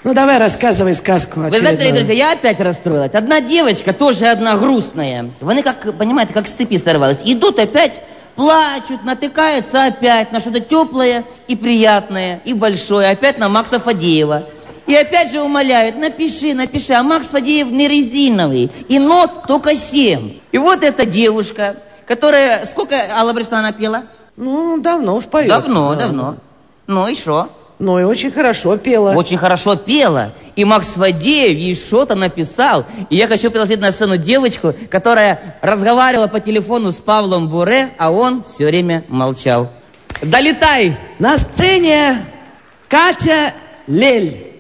Ну, давай рассказывай сказку. Вы знаете, дорогие друзья, я опять расстроилась. Одна девочка, тоже одна грустная. Они, как, понимаете, как с цепи сорвалась. Идут опять, плачут, натыкаются опять на что-то теплое и приятное, и большое. Опять на Макса Фадеева. И опять же умоляют, напиши. А Макс Фадеев не резиновый. И нот только 7. И вот эта девушка, которая... Сколько Алла Борисовна пела? Ну, давно уж поет. Давно. Ну и что? Ну и очень хорошо пела. Очень хорошо пела. И Макс Фадеев ей что-то написал. И я хочу пригласить на сцену девочку, которая разговаривала по телефону с Павлом Буре, а он все время молчал. Долетай! На сцене Катя Лель.